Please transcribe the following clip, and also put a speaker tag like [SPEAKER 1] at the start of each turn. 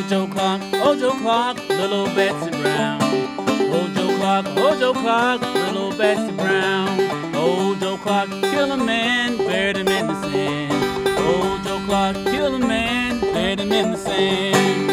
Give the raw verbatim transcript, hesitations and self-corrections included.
[SPEAKER 1] Old Joe Clark, old Joe Clark, little Betsy Brown. Old Joe Clark, old Joe Clark, little Betsy Brown. Old Joe Clark killed a man, buried him in the sand. Old Joe Clark killed a man, buried him in the sand.